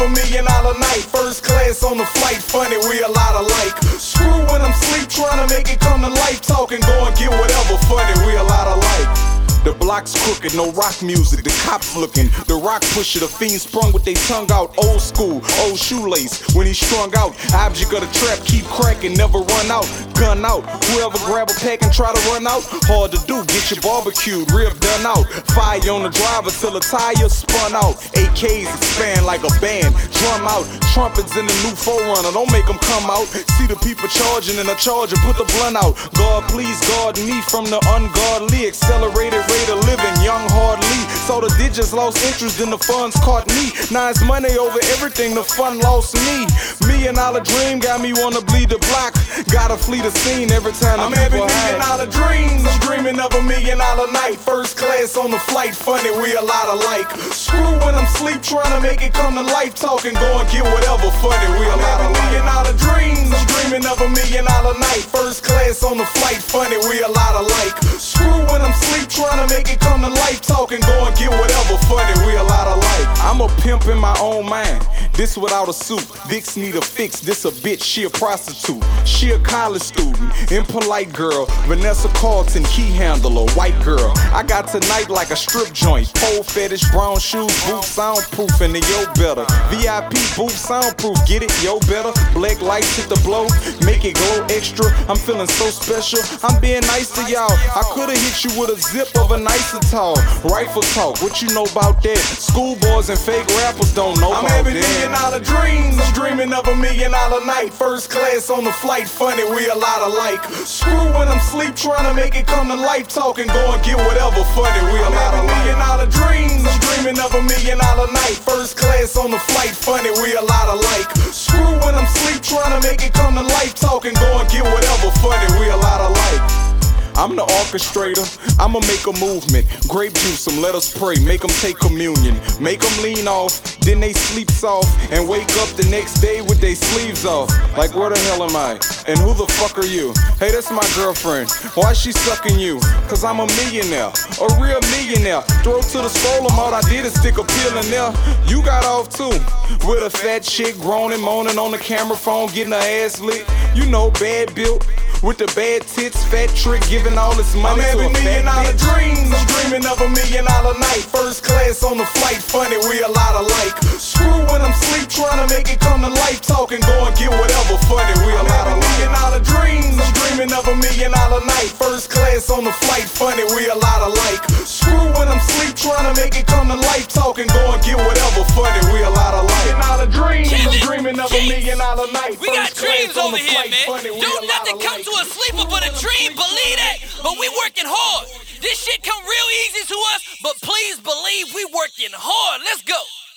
of $1 million night. First class on the flight, funny, we a lot alike. Screw when I'm sleep, trying to make it come to life. Talking, go and get whatever, funny, we a lot alike. The block's crooked, no rock music, the cops looking. The rock pusher, the fiend sprung with they tongue out. Old school, old shoelace, when he strung out. Object of the trap, keep cracking, never run out. Gun out, whoever grab a pack and try to run out. Hard to do, get your barbecued, rib done out. Fire on the driver till the tire spun out. AKs expand like a band, drum out. Trumpets in the new 4Runner, don't make them come out. See the people charging in a charger, put the blunt out. God please guard me from the ungodly. Accelerated rate of living, young hardly. So the digits lost interest and the funds caught me. Now it's money over everything, the fun lost me. $1 million dream got me wanna bleed the block. Gotta flee the scene every time I'm having $1 million dreams. I'm dreaming of $1 million night. First class on the flight, funny, we a lot alike. Screw when I'm sleep, trying to make it come to life. Talking, go and get whatever, funny, we a lot alike. $1 million dreams. I'm dreaming of $1 million night. First class on the flight, funny, we a lot alike. Screw when I'm sleep, trying to make it come to life. Talking, go and get whatever, funny, we a lot alike. I'm a pimp in my own mind, this without a suit. Vicks need a fix, this a bitch, she a prostitute. She a college student, impolite girl. Vanessa Carlton, key handler, white girl. I got tonight like a strip joint. Pole fetish, brown shoes, booth soundproof, and the yo better. VIP booth soundproof, get it, yo better. Black lights hit the blow, make it glow extra. I'm feeling so special, I'm being nice to y'all. I could've hit you with a zip of a nicer tall. Rifle talk, what you know about that? Schoolboys and fake rappers don't know about that. I'm having $1 million dreams, I'm dreaming of $1 million night. First class on the flight, funny, we a lot alike. Screw when I'm sleep, trying to make it come to life. Talking, go and get whatever, funny, we a lot alike. $1 million dreams, I'm dreaming of $1 million night. First class on the flight, funny, we a lot alike. Screw when I'm sleep, trying to make it come to life. Talking, go and get whatever, funny, we a lot alike. I'm the orchestrator, I'ma make a movement. Grape juice them, let us pray, make them take communion. Make them lean off, then they sleep soft. And wake up the next day with their sleeves off. Like where the hell am I? And who the fuck are you? Hey, that's my girlfriend, why she sucking you? Cause I'm a millionaire, a real millionaire. Throw to the scrollum, all I did is stick a pill in there. You got off too, with a fat chick groaning, moaning on the camera phone, getting her ass lit. You know, bad built, with the bad tits, fat trick, giving all this money to a fat bitch. Dreams, I'm dreaming of $1 million night. First class on the flight, funny, we a lot alike. Screw when I'm sleep, trying to make it come to life. Talking, go and get whatever, funny, we a lot alike. $1 million dreams, I'm dreaming of $1 million night. First class on the flight, funny, we a lot alike. Screw when I'm sleep, trying to make it come to life. Talking, go and get whatever, funny, we a lot alike. $1 million dreams, I'm dreaming of $1 million night. We got dreams over here, man. Don't nothing come to a sleeper but a dream, believe that. But we working hard. This shit come real easy to us, but please believe we working hard. Let's go.